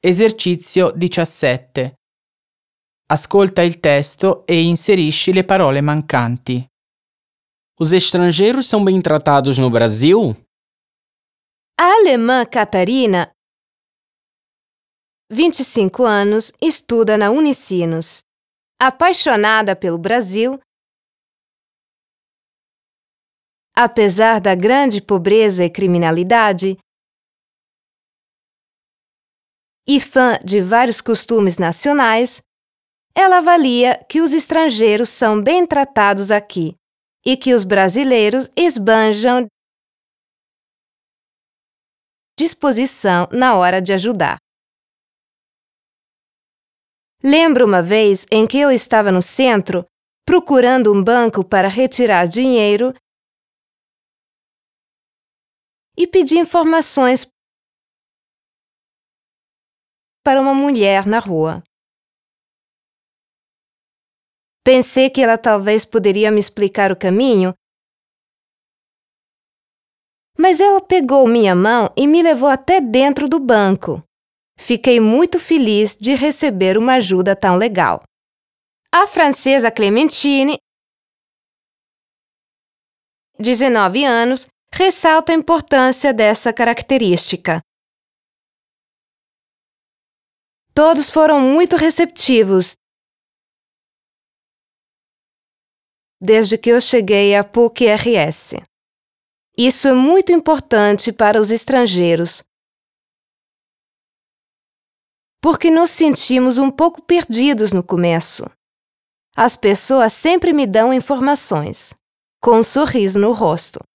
Esercizio 17. Ascolta il testo e inserisci le parole mancanti. Os estrangeiros são bem tratados no Brasil? A alemã Catarina, 25 anos, estuda na Unicinos. Apaixonada pelo Brasil, apesar da grande pobreza e criminalidade, e fã de vários costumes nacionais, ela avalia que os estrangeiros são bem tratados aqui e que os brasileiros esbanjam disposição na hora de ajudar. Lembro uma vez em que eu estava no centro procurando um banco para retirar dinheiro e pedi informações para uma mulher na rua. Pensei que ela talvez poderia me explicar o caminho, mas ela pegou minha mão e me levou até dentro do banco. Fiquei muito feliz de receber uma ajuda tão legal. A francesa Clementine, 19 anos, ressalta a importância dessa característica. Todos foram muito receptivos desde que eu cheguei à PUC-RS. Isso é muito importante para os estrangeiros, porque nos sentimos um pouco perdidos no começo. As pessoas sempre me dão informações, com um sorriso no rosto.